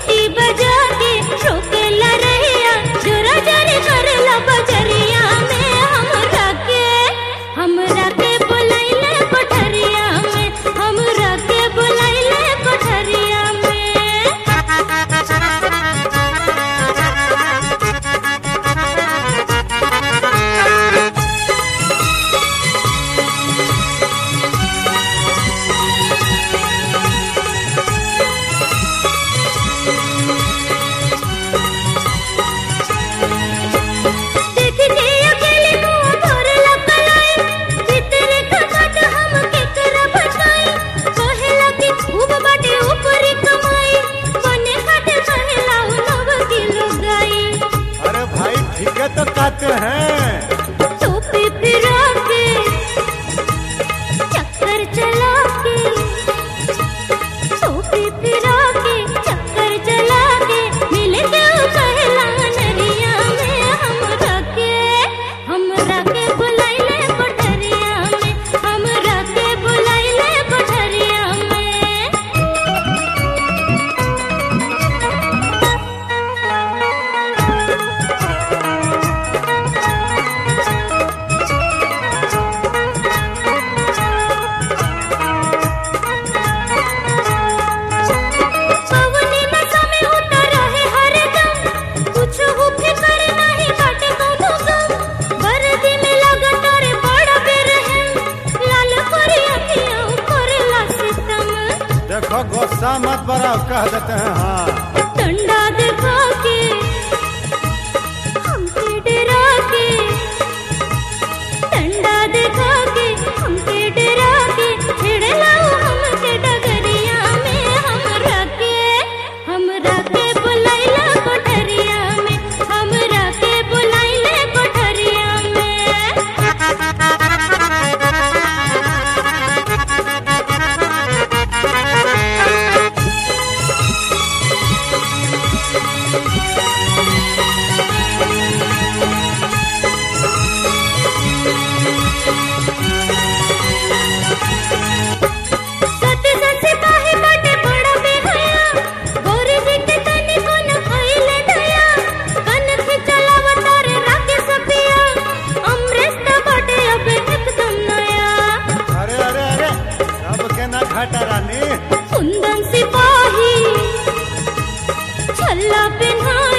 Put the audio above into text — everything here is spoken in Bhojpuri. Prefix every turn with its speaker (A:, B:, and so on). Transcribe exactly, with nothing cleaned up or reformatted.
A: सीटी बजा के रोकेला रहिया जोरा जाने करेला बजरिया में हमरा के हमरा के बुलाइले कोठरिया में हमरा के बुलाइले कोठरिया में।
B: तो कहते हैं
A: टोपी फिरा के चक्कर चला के टोपी फिरा के चक्कर चला के मिले क्यों कहला नरिया में हमरा के हमरा के बुलाइले कोठरिया में हमरा के बुलाइले कोठरिया में।
B: देखो गुस्सा मत बढ़ाओ कह देते हैं हाँ।
A: डंडा दिखा के हमके डरा के डंडा दिखा के हमके डरा के छिड़लाओ हमके डगरिया में हमरा के हमरा के बुलाइला कोठरिया में हमरा के बुलाइले कोठरिया में। कुंदन सिपाही छल्ला पिन्हा